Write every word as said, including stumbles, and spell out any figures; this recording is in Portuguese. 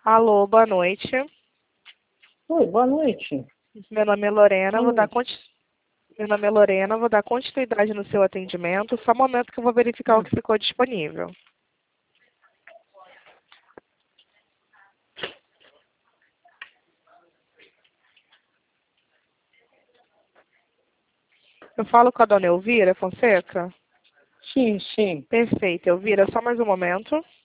Alô, boa noite. Oi, boa noite. Meu nome é Lorena, Boa vou dar noite. conti... Meu nome é Lorena, vou dar continuidade no seu atendimento. Só um momento que eu vou verificar o Hum. que ficou disponível. Eu falo com a dona Elvira Fonseca? Sim, sim. Perfeito, Elvira, só mais um momento.